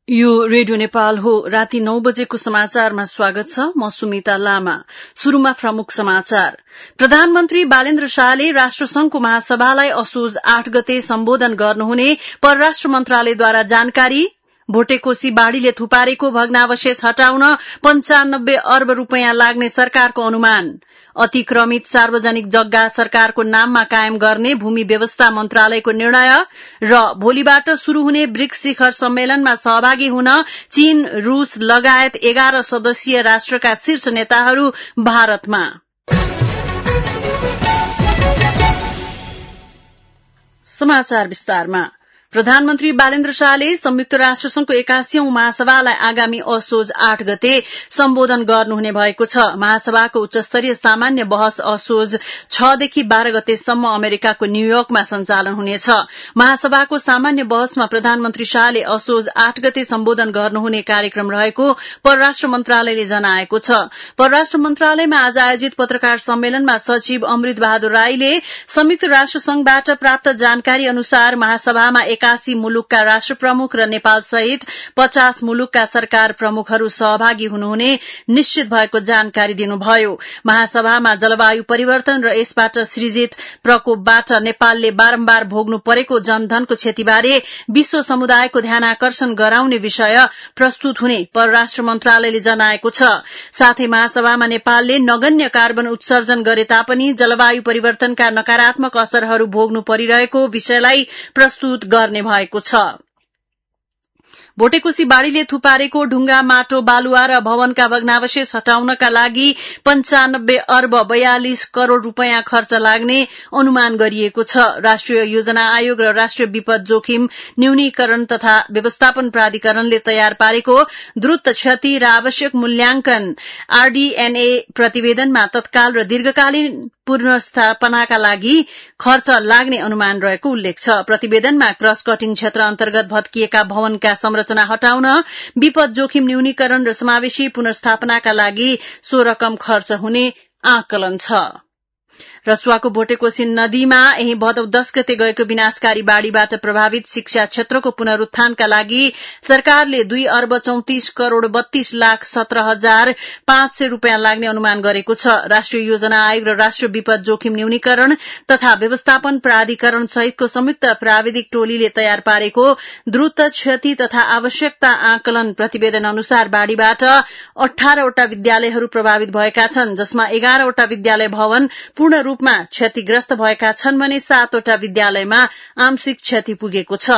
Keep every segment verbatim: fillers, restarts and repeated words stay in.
यो रेडियो नेपाल हो। राति नौ बजेको समाचारमा स्वागत छ। म सुमिता लामा। शुरूमा प्रमुख समाचार। प्रधानमन्त्री बालेन्द्र शाहले राष्ट्रसंघको महासभालाई असोज आठ गते सम्बोधन गर्नुहुने परराष्ट्र मन्त्रालयद्वारा जानकारी। भोटेकोशी बाढ़ीले थुपारेको भग्नावशेष हटाउन पञ्चानब्बे अर्ब रूपियाँ लाग्ने सरकारको अनुमान। अतिक्रमित सार्वजनिक जग्गा सरकारको नाममा कायम गर्ने भूमि व्यवस्था मन्त्रालयको निर्णय र भोलिबाट शुरू हुने ब्रिक्स शिखर सम्मेलनमा सहभागी हुन चीन, रूस लगायत एघार सदस्यीय राष्ट्रका शीर्ष नेताहरू भारतमा। समाचार विस्तारमा। प्रधानमन्त्री बालेन्द्र शाहले संयुक्त राष्ट्रसंघको एकासीऔं महासभालाई आगामी असोज आठ गते सम्बोधन गर्नुहुने भएको छ। महासभाको उच्चस्तरीय सामान्य बहस असोज छ देखि बाह्र गतेसम्म अमेरिकाको न्यूयोर्कमा सञ्चालन हुनेछ। महासभाको सामान्य बहसमा प्रधानमन्त्री शाहले असोज आठ गते सम्बोधन गर्नुहुने कार्यक्रम रहेको परराष्ट्र मन्त्रालयले जनाएको छ। परराष्ट्र मन्त्रालयमा आज आयोजित पत्रकार सम्मेलनमा सचिव अमृत बहादुर राईले संयुक्त राष्ट्रसंघबाट प्राप्त जानकारी अनुसार महासभामा एकासी मुलुकका राष्ट्र प्रमुख र नेपाल सहित पचास मुलुकका सरकार प्रमुखहरू सहभागी हुनुहुने निश्चित भएको जानकारी दिनुभयो। महासभामा जलवायु परिवर्तन र यसबाट सृजित प्रकोपबाट नेपालले बारम्बार भोग्नु परेको जनधनको क्षतिबारे विश्व समुदायको ध्यानाकर्षण गराउने विषय प्रस्तुत हुने परराष्ट्र मन्त्रालयले जनाएको छ। साथै महासभामा नेपालले नगण्य कार्बन उत्सर्जन गरे तापनि जलवायु परिवर्तनका नकारात्मक असरहरू भोग्नु परिरहेको विषयलाई प्रस्तुत गर्ने भएको छ। भोटेकोशी बाढ़ीले थुपारेको ढुंगा, माटो, बालुवा र भवनका भग्नावशेष हटाउनका लागि पञ्चानब्बे अर्ब बयालिस करोड़ रूपियाँ खर्च लाग्ने अनुमान गरिएको छ। राष्ट्रिय योजना आयोग र राष्ट्रिय विपद जोखिम न्यूनीकरण तथा व्यवस्थापन प्राधिकरणले तयार पारेको द्रुत क्षति र आवश्यक मूल्याङ्कन आरडीएनए प्रतिवेदनमा तत्काल र दीर्घकालीन पुनर्स्थापनाका लागि खर्च लाग्ने अनुमान रहेको उल्लेख छ। प्रतिवेदनमा क्रस कटिङ क्षेत्र अन्तर्गत भत्किएका भवनका संरचना हटाउन, विपद जोखिम न्यूनीकरण र समावेशी पुनर्स्थापनाका लागि सो रकम खर्च हुने आकलन छ। रसुवाको भोटेकोशी नदीमा यही भदौ दश गते गएको विनाशकारी बाढ़ीबाट प्रभावित शिक्षा क्षेत्रको पुनरूत्थानका लागि सरकारले दुई अर्ब चौतिस करोड़ बत्तीस लाख सत्र हजार पाँच सय रूपियाँ लाग्ने अनुमान गरेको छ। राष्ट्रिय योजना आयोग र राष्ट्रिय विपद जोखिम न्यूनीकरण तथा व्यवस्थापन प्राधिकरण सहितको संयुक्त प्राविधिक टोलीले तयार पारेको द्रुत क्षति तथा आवश्यकता आकलन प्रतिवेदन अनुसार बाढ़ीबाट अठारवटा विद्यालयहरू प्रभावित भएका छन्, जसमा एघारवटा विद्यालय भवन पूर्ण रूपमा क्षतिग्रस्त भएका छन् भने सातवटा विद्यालयमा आंशिक क्षति पुगेको छ।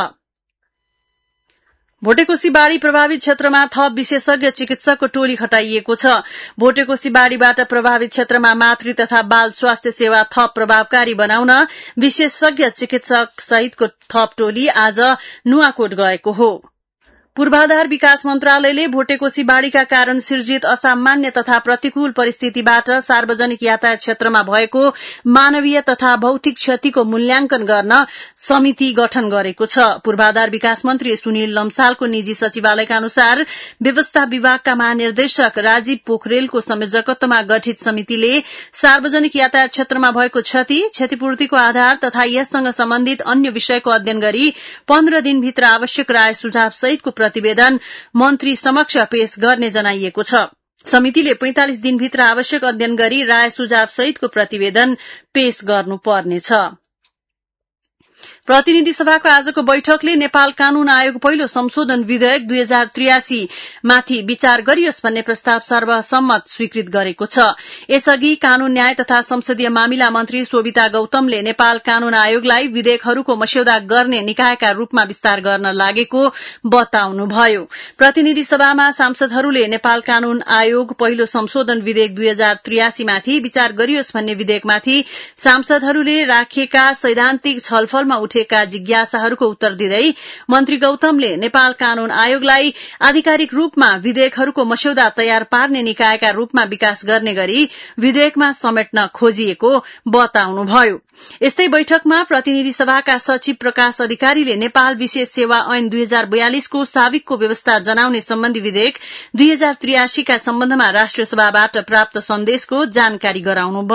भोटेकोशी बाढ़ी प्रभावित क्षेत्रमा थप विशेषज्ञ चिकित्सकको टोली खटाइएको छ। भोटेकोशी बाढ़ीबाट प्रभावित क्षेत्रमा मातृ तथा बाल स्वास्थ्य सेवा थप प्रभावकारी बनाउन विशेषज्ञ चिकित्सक सहितको थप टोली आज नुवाकोट गएको हो। पूर्वाधार विकास मन्त्रालयले भोटेकोशी बाढ़ीका कारण सिर्जित असामान्य तथा प्रतिकूल परिस्थितिबाट सार्वजनिक यातायात क्षेत्रमा भएको मानवीय तथा भौतिक क्षतिको मूल्याङ्कन गर्न समिति गठन गरेको छ। पूर्वाधार विकास मन्त्री सुनिल लम्सालको निजी सचिवालयका अनुसार व्यवस्था विभागका महानिर्देशक राजीव पोखरेलको संयोजकत्वमा गठित समितिले सार्वजनिक यातायात क्षेत्रमा भएको क्षति, क्षतिपूर्तिको आधार तथा यससँग सम्बन्धित अन्य विषयको अध्ययन गरी पन्ध्र दिनभित्र आवश्यक राय सुझाव सहितको प्रतिवेदन मन्त्री समक्ष पेश गर्ने जनाइएको छ। समितिले पैंतालिस दिनभित्र आवश्यक अध्ययन गरी राय सुझाव सहितको प्रतिवेदन पेश गर्नुपर्नेछ। प्रतिनिधि सभाको आजको बैठकले नेपाल कानून आयोग पहिलो संशोधन विधेयक दुई हजार त्रियासी माथि विचार गरियोस् भन्ने प्रस्ताव सर्वसम्मत स्वीकृत गरेको छ। यसअघि कानून न्याय तथा संसदीय मामिला मन्त्री शोभिता गौतमले नेपाल कानून आयोगलाई विधेयकहरूको मस्यौदा गर्ने निकायका रूपमा विस्तार गर्न लागेको बताउनुभयो। प्रतिनिधि सभामा सांसदहरूले नेपाल कानून आयोग पहिलो संशोधन विधेयक दुई हजार त्रियासी माथि विचार गरियोस् भन्ने विधेयकमाथि सांसदहरूले राखिएका सैद्धान्तिक छलफलमा उठे का जिज्ञासाहरूको उत्तर दिँदै मन्त्री गौतमले नेपाल कानून आयोगलाई आधिकारिक रूपमा विधेयकहरूको मस्यौदा तयार पार्ने निकायका रूपमा विकास गर्ने गरी विधेयकमा समेट्न खोजिएको बताउनुभयो। यस्तै बैठकमा प्रतिनिधि सभाका सचिव प्रकाश अधिकारीले नेपाल विशेष सेवा ऐन दुई हजार बयालिसको साविकको व्यवस्था जनाउने सम्बन्धी विधेयक दुई हजार त्रियासीका सम्बन्धमा राष्ट्रिय सभाबाट प्राप्त सन्देशको जानकारी गराउनुभयो।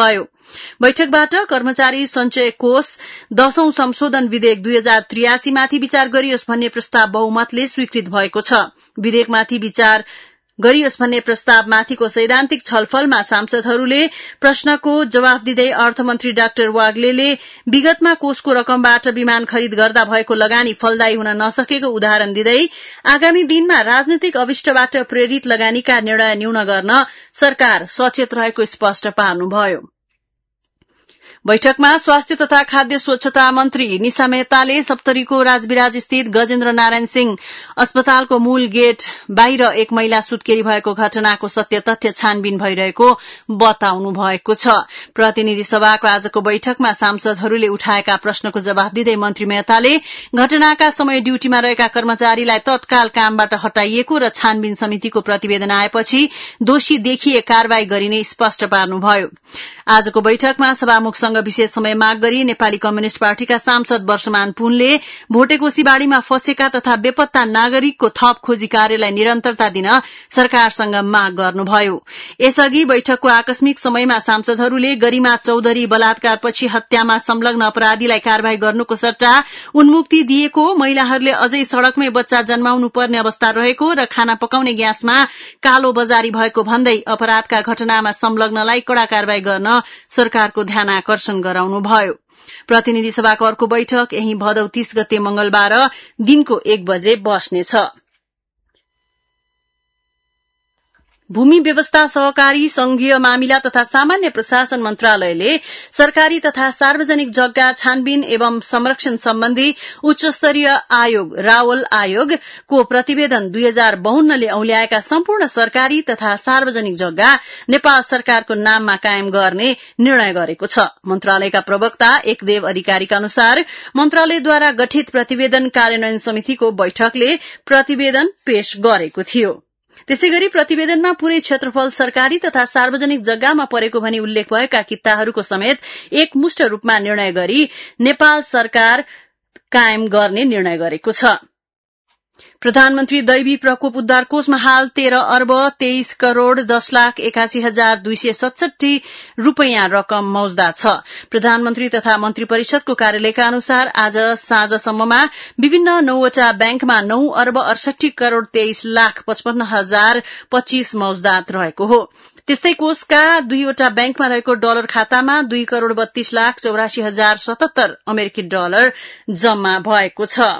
बैठकबाट कर्मचारी सञ्चय कोष दशौं संशोधन विधेयक दुई हजार त्रियासी माथि विचार गरियोस् भन्ने प्रस्ताव बहुमतले स्वीकृत भएको छ। विधेयकमाथि विचार गरियोस् भन्ने प्रस्तावमाथिको सैद्धान्तिक छलफलमा सांसदहरूले प्रश्नको जवाफ दिँदै अर्थमन्त्री डाक्टर वाग्लेले विगतमा कोषको रकमबाट विमान खरिद गर्दा भएको लगानी फलदायी हुन नसकेको उदाहरण दिँदै आगामी दिनमा राजनैतिक अभिष्टबाट प्रेरित लगानीका निर्णय न्यून गर्न सरकार सचेत रहेको स्पष्ट पार्नुभयो। बैठकमा स्वास्थ्य तथा खाद्य स्वच्छता मन्त्री निशा मेहताले सप्तरीको राजविराज स्थित गजेन्द्र नारायण सिंह अस्पतालको मूल गेट बाहिर एक महिला सुत्केरी भएको घटनाको सत्य तथ्य छानबिन भइरहेको बताउनु भएको छ। प्रतिनिधि सभाको आजको बैठकमा सांसदहरूले उठाएका प्रश्नको जवाफ दिँदै मन्त्री मेहताले घटनाका समय ड्यूटीमा रहेका कर्मचारीलाई तत्काल कामबाट हटाइएको र छानबिन समितिको प्रतिवेदन आएपछि दोषी देखिए कारवाही गरिने स्पष्ट पार्नुभयो। आजको बैठकमा सभामुखसँग विशेष समय माग गरी नेपाली कम्युनिष्ट पार्टीका सांसद वर्षमान पुनले भोटेकोसीबाड़ीमा फँसेका तथा बेपत्ता नागरिकको थप खोजी कार्यलाई निरन्तरता दिन सरकारसँग माग गर्नुभयो। यसअघि बैठकको आकस्मिक समयमा सांसदहरूले गरिमा चौधरी बलात्कारपछि हत्यामा संलग्न अपराधीलाई कार्यवाही गर्नुको सट्टा उन्मुक्ति दिएको, महिलाहरूले अझै सड़कमै बच्चा जन्माउनु पर्ने अवस्था रहेको र खाना पकाउने ग्यासमा कालो बजारी भएको भन्दै अपराधका घटनामा संलग्नलाई कड़ा कार्यवाही गर्न सरकारको ध्यान आकर्षण गराउनुभयो। प्रतिनिधि सभाको अर्को बैठक यही भदौ तीस गते मंगलबार दिनको एक बजे बस्नेछ। भूमि व्यवस्था सहकारी संघीय मामिला तथा सामान्य प्रशासन मन्त्रालयले सरकारी तथा सार्वजनिक जग्गा छानबिन एवं संरक्षण सम्बन्धी उच्चस्तरीय आयोग रावल आयोगको प्रतिवेदन दुई हजार बाहन्नले औल्याएका सम्पूर्ण सरकारी तथा सार्वजनिक जग्गा नेपाल सरकारको नाममा कायम गर्ने निर्णय गरेको छ। मन्त्रालयका प्रवक्ता एकदेव अधिकारीका अनुसार मन्त्रालयद्वारा गठित प्रतिवेदन कार्यान्वयन समितिको बैठकले प्रतिवेदन पेश गरेको थियो। त्यसैगरी प्रतिवेदनमा पूरै क्षेत्रफल सरकारी तथा सार्वजनिक जग्गामा परेको भनी उल्लेख भएका कित्ताहरूको समेत एकमुष्ट रूपमा निर्णय गरी नेपाल सरकार कायम गर्ने निर्णय गरेको छ। प्रधानमन्त्री दैवी प्रकोप उद्धार कोषमा हाल तेह्र अर्ब तेइस करोड़ दस लाख एकासी हजार दुई सय सतसठी रूपियाँ रकम मौजदात छ। प्रधानमन्त्री तथा मन्त्री परिषदको कार्यालयका अनुसार आज साँझसम्ममा विभिन्न नौवटा ब्याङ्कमा नौ अर्ब अडसठी करोड़ तेइस लाख पचपन्न हजार पच्चीस मौजदात रहेको हो। त्यस्तै कोषका दुईवटा ब्याङ्कमा रहेको डलर खातामा दुई करोड़ बत्तीस लाख चौरासी हजार सतहत्तर अमेरिकी डलर जम्मा भएको छ।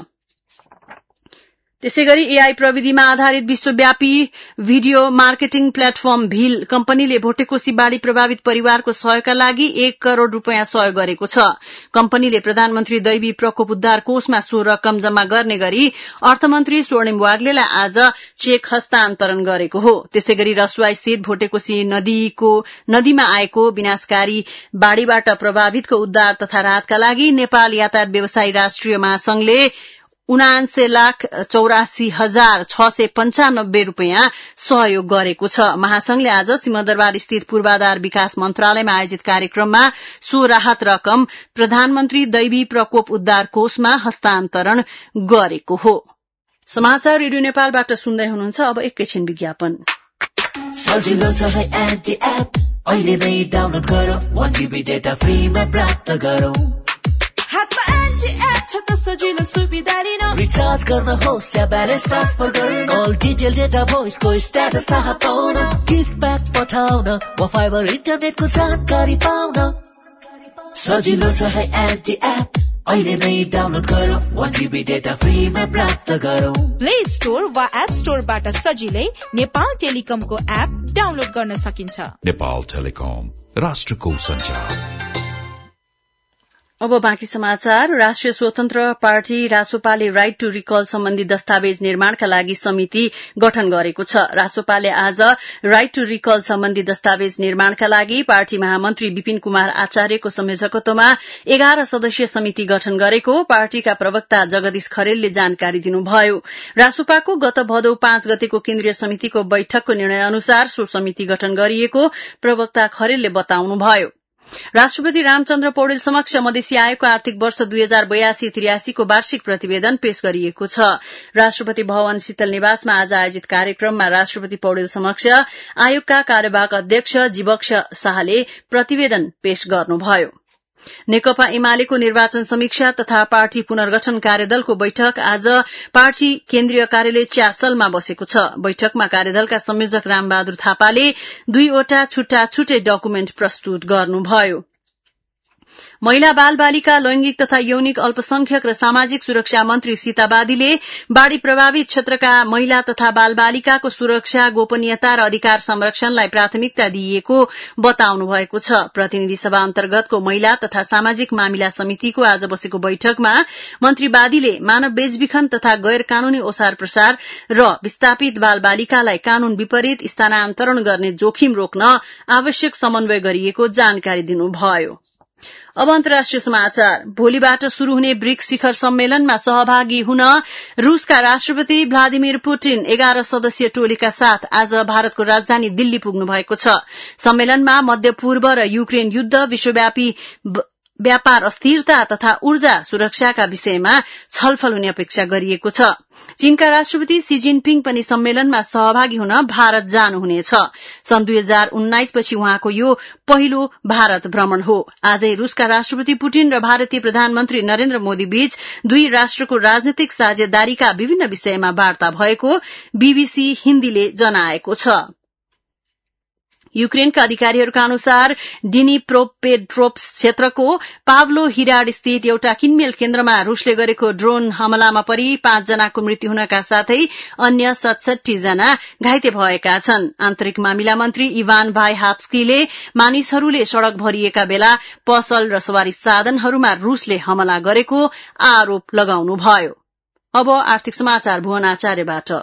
त्यसैगरी एआई प्रविधिमा आधारित विश्वव्यापी भिडियो मार्केटिङ प्लेटफर्म भील कम्पनीले भोटेकोशी बाढ़ी प्रभावित परिवारको सहयोगका लागि एक करोड़ रूपियाँ सहयोग गरेको छ। कम्पनीले प्रधानमन्त्री दैवी प्रकोप उद्धार कोषमा सो रकम जम्मा गर्ने गरी अर्थमन्त्री स्वर्णिम वाग्लेलाई आज चेक हस्तान्तरण गरेको हो। त्यसैगरी रसुवा स्थित भोटेकोशी नदीको नदीमा आएको विनाशकारी बाढ़ीबाट प्रभावितको उद्धार तथा राहतका लागि नेपाल यातायात व्यवसायी राष्ट्रिय महासंघले उनान्से लाख चौरासी हजार छ सय पञ्चानब्बे रूपियाँ सहयोग गरेको छ। महासंघले आज सिंहदरबार स्थित पूर्वाधार विकास मन्त्रालयमा आयोजित कार्यक्रममा सो राहत रकम प्रधानमन्त्री दैवी प्रकोप उद्धार कोषमा हस्तान्तरण गरेको हो। समाचार रेडियो नेपालबाट सुन्दै हुनुहुन्छ। अब एकैछिन विज्ञापन। सजिलो छ है एन्टी एप, अहिले नै डाउनलोड गरौ, एक जीबी डेटा फ्रीमा प्राप्त गरौ। हातमा एन्टी एप छ त सजिलो सुविधा लिन, रिचार्ज गर्न होस् या ब्यालेन्स ट्रान्सफर गर्न, अल डिटेल डेटा भोइसको स्ट्याटस थाहा पाउन, गिफ्ट ब्याक पठाउन वा फाइबर इन्टरनेटको जानकारी पाउन। सजिलो छ है एन्टी एप, अहिले नै डाउनलोड गरौ, एक जीबी डेटा फ्रीमा प्राप्त गरौ। प्ले स्टोर वा एप स्टोरबाट सजिलै नेपाल टेलिकमको एप डाउनलोड गर्न सकिन्छ। नेपाल टेलिकम, राष्ट्रको सञ्चार। अब बाँकी समाचार। राष्ट्रिय स्वतन्त्र पार्टी रासोपाले राइट टू रिकल सम्बन्धी दस्तावेज निर्माणका लागि समिति गठन गरेको छ। रासोपाले आज राइट टू रिकल सम्बन्धी दस्तावेज निर्माणका लागि पार्टी महामन्त्री विपिन कुमार आचार्यको संयोजकत्वमा एघार सदस्यीय समिति गठन गरेको पार्टीका प्रवक्ता जगदीश खरेलले जानकारी दिनुभयो। रासोपाको गत भदौ पाँच गतेको केन्द्रीय समितिको बैठकको निर्णय अनुसार सो समिति गठन गरिएको प्रवक्ता खरेलले बताउनुभयो। राष्ट्रपति रामचन्द्र पौडेल समक्ष मधेसी आयोगको आर्थिक वर्ष दुई हजार बयासी त्रियासीको वार्षिक प्रतिवेदन पेश गरिएको छ। राष्ट्रपति भवन शीतल निवासमा आज आयोजित कार्यक्रममा राष्ट्रपति पौडेल समक्ष आयोगका कार्यवाहक अध्यक्ष जीवक्ष शाहले प्रतिवेदन पेश गर्नुभयो। नेकपा एमालेको निर्वाचन समीक्षा तथा पार्टी पुनर्गठन कार्यदलको बैठक आज पार्टी केन्द्रीय कार्यालय च्यासलमा बसेको छ। बैठकमा कार्यदलका संयोजक रामबहादुर थापाले दुईवटा छुट्टा छुट्टै डकुमेन्ट प्रस्तुत गर्नुभयो। महिला बाल बालिका लैंगिक तथा यौनिक अल्पसंख्यक र सामाजिक सुरक्षा मन्त्री सीता बादीले बाढ़ी प्रभावित क्षेत्रका महिला तथा बाल बालिकाको सुरक्षा, गोपनीयता र अधिकार संरक्षणलाई प्राथमिकता दिइएको बताउनु भएको छ। प्रतिनिधि सभा अन्तर्गतको महिला तथा सामाजिक मामिला समितिको आज बसेको बैठकमा मन्त्री बादीले मानव बेचबिखन तथा गैर कानूनी ओसार प्रसार र विस्थापित बाल बालिकालाई कानून विपरीत स्थानान्तरण गर्ने जोखिम रोक्न आवश्यक समन्वय गरिएको जानकारी दिनुभयो। अब अन्तर्राष्ट्रिय समाचार। भोलिबाट शुरू हुने ब्रिक्स शिखर सम्मेलनमा सहभागी हुन रूसका राष्ट्रपति भ्लादिमिर पुटिन एघार सदस्यीय टोलीका साथ आज भारतको राजधानी दिल्ली पुग्नु भएको छ। सम्मेलनमा मध्य पूर्व र युक्रेन युद्ध, विश्वव्यापी व्यापार अस्थिरता तथा ऊर्जा सुरक्षाका विषयमा छलफल हुने अपेक्षा गरिएको छ। चीनका राष्ट्रपति शी जिनपिङ पनि सम्मेलनमा सहभागी हुन भारत जानुहुनेछ। सन् दुई हजार उन्नाइस पछि उहाँको यो पहिलो भारत भ्रमण हो। आजै रूसका राष्ट्रपति पुटिन र भारतीय प्रधानमन्त्री नरेन्द्र मोदी बीच दुई राष्ट्रको राजनीतिक साझेदारीका विभिन्न विषयमा वार्ता भएको बीबीसी हिन्दीले जनाएको छ। युक्रेनका अधिकारीहरूका अनुसार डिनिप्रोपेट्रोव्स्क क्षेत्रको पाभलो हिराड स्थित एउटा किनमेल केन्द्रमा रूसले गरेको ड्रोन हमलामा परि पाँच जनाको मृत्यु हुनका साथै अन्य सतसट्ठी जना घाइते भएका छन्। आन्तरिक मामिला मन्त्री इभान भाइहाप्स्कीले मानिसहरूले सड़क भरिएका बेला पसल र सवारी साधनहरूमा रूसले हमला गरेको आरोप लगाउनुभयो। अब आर्थिक समाचार भुवन आचार्यबाट।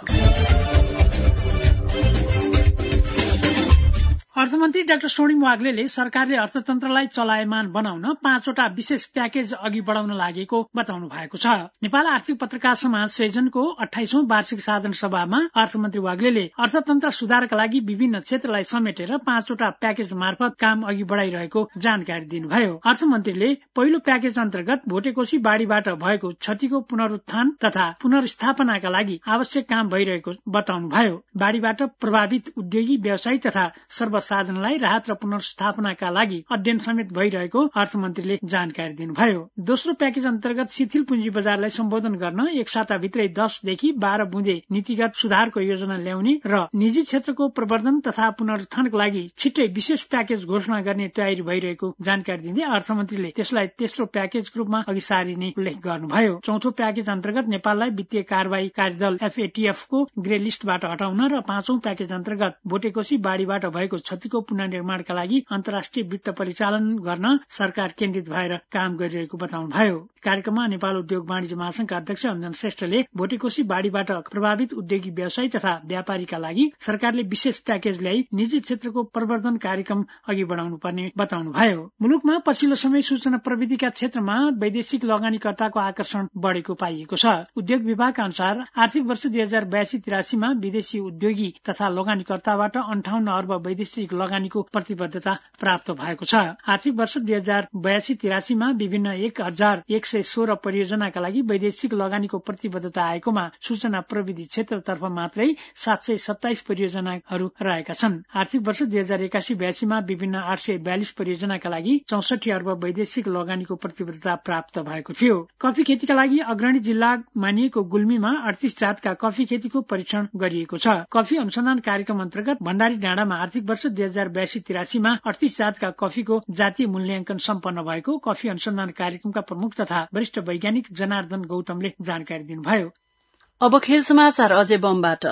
अर्थमन्त्री डाक्टर स्वर्णिम वाग्लेले सरकारले अर्थतन्त्रलाई चलायमान बनाउन पाँचवटा विशेष प्याकेज अघि बढ़ाउन लागेको बताउनु भएको छ। नेपाल आर्थिक पत्रकार समाज संयोजनको अठाइसौं वार्षिक साधन सभामा अर्थमन्त्री वाग्लेले अर्थतन्त्र सुधारका लागि विभिन्न क्षेत्रलाई समेटेर पाँचवटा प्याकेज मार्फत काम अघि बढ़ाइरहेको जानकारी दिनुभयो। अर्थमन्त्रीले पहिलो प्याकेज अन्तर्गत भोटेकोशी बाढ़ीबाट भएको क्षतिको पुनरुत्थान तथा पुनर्स्थापनाका लागि आवश्यक काम भइरहेको बताउनुभयो। बाढ़ीबाट प्रभावित उद्योगी, व्यवसायी तथा सर्व साधनलाई राहत र पुनर्स्थापनाका लागि अध्ययन समेत भइरहेको अर्थमन्त्रीले जानकारी दिनुभयो। दोस्रो प्याकेज अन्तर्गत शिथिल पुँजी बजारलाई सम्बोधन गर्न एक साताभित्रै दसदेखि बाह्र बुँदे नीतिगत सुधारको योजना ल्याउने र निजी क्षेत्रको प्रवर्धन तथा पुनरुत्थानको लागि छिट्टै विशेष प्याकेज घोषणा गर्ने तयारी भइरहेको जानकारी दिँदै अर्थमन्त्रीले त्यसलाई तेस्रो प्याकेजको रूपमा अघि सारिने उल्लेख गर्नुभयो। चौथो प्याकेज अन्तर्गत नेपाललाई वित्तीय कारबाही कार्यदल एफएटीएफको ग्रे लिस्टबाट हटाउन र पाँचौं प्याकेज अन्तर्गत भोटेकोशी बाढ़ीबाट भएको क्षतिको पुनर्निर्माणका लागि अन्तर्राष्ट्रिय वित्त परिचालन गर्न सरकार केन्द्रित भएर काम गरिरहेको बताउनुभयो। कार्यक्रममा नेपाल उद्योग वाणिज्य महासंघका अध्यक्ष अञ्जन श्रेष्ठले भोटेकोशी बाढ़ीबाट प्रभावित उद्योगी, व्यवसायी तथा व्यापारीका लागि सरकारले विशेष प्याकेज ल्याई निजी क्षेत्रको प्रवर्धन कार्यक्रम अघि बढ़ाउनु पर्ने बताउनुभयो। मुलुकमा पछिल्लो समय सूचना प्रविधिका क्षेत्रमा वैदेशिक लगानीकर्ताको आकर्षण बढ़ेको पाइएको छ। उद्योग विभागका अनुसार आर्थिक वर्ष दुई हजार बयासी तिरासीमा विदेशी उद्योगी तथा लगानीकर्ताबाट अन्ठाउन्न अर्ब वैदेशिक लगानीको प्रतिबद्धता प्राप्त भएको छ। आर्थिक वर्ष दुई हजार बयासी तिरासीमा विभिन्न एक हजार एक सय सोह्र परियोजनाका लागि वैदेशिक लगानीको प्रतिबद्धता आएकोमा सूचना प्रविधि क्षेत्रतर्फ मात्रै सात सय सत्ताइस परियोजनाहरू रहेका छन्। आर्थिक वर्ष दुई हजार एकासी बयासीमा विभिन्न आठ सय बयालिस परियोजनाका लागि चौसठी अर्ब वैदेशिक लगानीको प्रतिबद्धता प्राप्त भएको थियो। कफी खेतीका लागि अग्रणी जिल्ला मानिएको गुल्मीमा अडतीस जातका कफी खेतीको परीक्षण गरिएको छ। कफी अनुसन्धान कार्यक्रम अन्तर्गत भण्डारी डाँडामा आर्थिक वर्ष दुई हजार बयासी तिरासीमा अडतीस जातका कफीको जातीय मूल्याङ्कन सम्पन्न भएको कफी अनुसन्धान कार्यक्रमका प्रमुख तथा वरिष्ठ वैज्ञानिक जनार्दन गौतमले जानकारी दिनुभयो। अब खेल समाचार अजय बमबाट।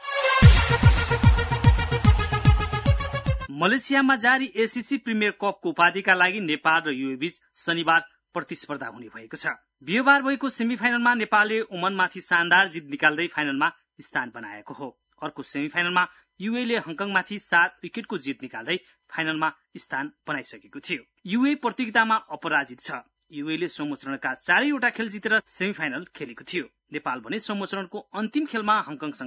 मलेसियामा जारी एसीसी प्रिमियर कपको उपाधिका लागि नेपाल र युए बीच शनिबार प्रतिस्पर्धा हुने भएको छ। बिहिबार भएको सेमिफाइनलमा नेपालले ओमनमाथि शानदार जित निकाल्दै फाइनलमा स्थान बनाएको हो। अर्को सेमिफाइनलमा युएले हङकङमाथि सात विकेटको जित निकाल्दै फाइनलमा स्थान बनाइसकेको थियो। युए प्रतियोगितामा अपराजित छ। युएले सम्मोचरणका चारैवटा खेल जितेर सेमिफाइनल खेलेको थियो। नेपाल भने सम्मोचरणको अन्तिम खेलमा हङकङसँग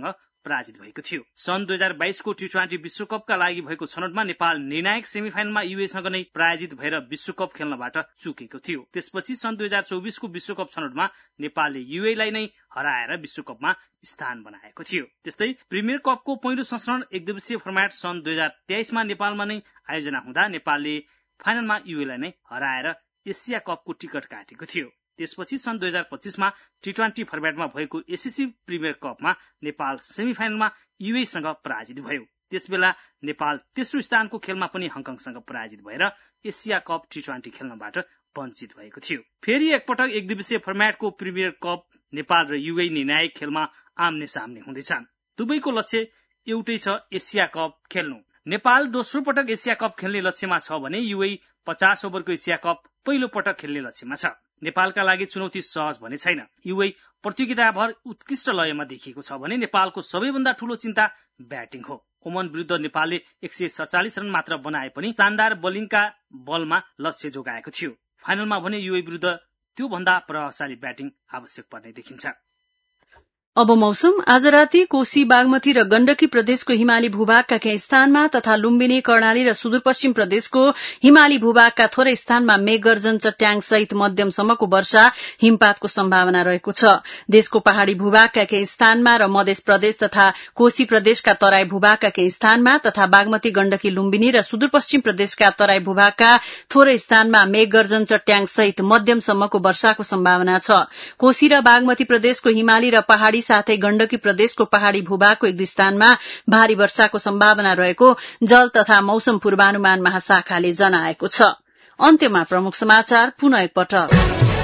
पराजित भएको थियो। सन् दुई हजार बाइसको टी ट्वेन्टी विश्वकपका लागि भएको छनौटमा नेपाल निर्णायक सेमिफाइनलमा युएसँग नै पराजित भएर विश्वकप खेल्नबाट चुकेको थियो। त्यसपछि सन् दुई हजार चौबिसको विश्वकप छनौटमा नेपालले युएलाई नै हराएर विश्वकपमा स्थान बनाएको थियो। त्यस्तै प्रिमियर कपको पहिलो संस्करण एक दिवसीय फर्मेट सन् दुई हजार तेइसमा नेपालमा नै आयोजना हुँदा नेपालले फाइनलमा युएलाई नै हराएर एसिया कपको टिकट काटेको थियो। त्यसपछि सन् दुई हजार पच्चीसमा टी ट्वेन्टी फर्मेटमा भएको एसिसी प्रिमियर कपमा नेपाल सेमिफाइनलमा युएसँग पराजित भयो। त्यसबेला नेपाल तेस्रो स्थानको खेलमा पनि हङकङसँग पराजित भएर एसिया कप टी ट्वेन्टी खेल्नबाट वञ्चित भएको थियो। फेरि एकपटक एक दिवसीय फर्मेटको प्रिमियर कप नेपाल र युए निर्णायक खेलमा आम्ने सामने हुँदैछन्। दुवैको लक्ष्य एउटै छ, एसिया कप खेल्नु। नेपाल दोस्रो पटक एसिया कप खेल्ने लक्ष्यमा छ भने युए पचास ओभरको एसिया कप पहिलो पटक खेल्ने लक्ष्यमा छ। नेपालका लागि चुनौती सहज भने छैन। युए प्रतियोगिताभर उत्कृष्ट लयमा देखिएको छ भने नेपालको सबैभन्दा ठूलो चिन्ता ब्याटिङ हो। ओमन विरुद्ध नेपालले एक सय सडचालिस रन मात्र बनाए पनि शानदार बोलिङका बलमा लक्ष्य जोगाएको थियो। फाइनलमा भने युए विरुद्ध त्यो भन्दा प्रभावशाली ब्याटिङ आवश्यक पर्ने देखिन्छ। अब मौसम। आज राति कोशी, बागमती र गण्डकी प्रदेशको हिमाली भूभागका केही स्थानमा तथा लुम्बिनी, कर्णाली र सुदूरपश्चिम प्रदेशको हिमाली भूभागका थोरै स्थानमा मेघगर्जन, चट्याङ सहित मध्यमसम्मको वर्षा, हिमपातको सम्भावना रहेको छ। देशको पहाड़ी भूभागका केही स्थानमा र मध्य प्रदेश तथा कोशी प्रदेशका तराई भूभागका केही स्थानमा तथा बागमती, गण्डकी, लुम्बिनी र सुदूरपश्चिम प्रदेशका तराई भूभागका थोरै स्थानमा मेघगर्जन, चट्याङ सहित मध्यमसम्मको वर्षाको सम्भावना छ। कोशी र बागमती प्रदेशको हिमाली र पहाड़ी साथै गण्डकी प्रदेशको पहाड़ी भूभागको एक दुई स्थानमा भारी वर्षाको सम्भावना रहेको जल तथा मौसम पूर्वानुमान महाशाखाले जनाएको छ। अन्त्यमा प्रमुख समाचार पुनः एकपटक।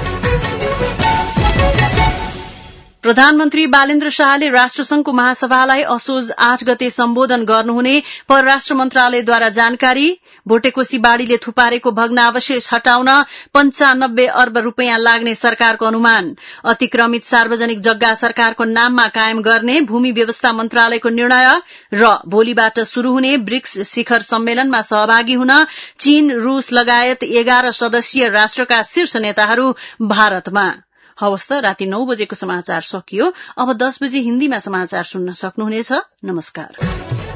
प्रधानमन्त्री बालेन्द्र शाहले राष्ट्रसंघको महासभालाई असोज आठ गते सम्बोधन गर्नुहुने परराष्ट्र मन्त्रालयद्वारा जानकारी। भोटेकोशी बाढ़ीले थुपारेको भग्नावशेष हटाउन पञ्चानब्बे अर्ब रूपियाँ लाग्ने सरकारको अनुमान। अतिक्रमित सार्वजनिक जग्गा सरकारको नाममा कायम गर्ने भूमि व्यवस्था मन्त्रालयको निर्णय। र भोलिबाट शुरू हुने ब्रिक्स शिखर सम्मेलनमा सहभागी हुन चीन, रूस लगायत एघार सदस्यीय राष्ट्रका शीर्ष नेताहरू भारतमा। हवस् त, राति नौ बजेको समाचार सकियो। अब दस बजे हिन्दीमा समाचार सुन्न सक्नुहुनेछ। नमस्कार।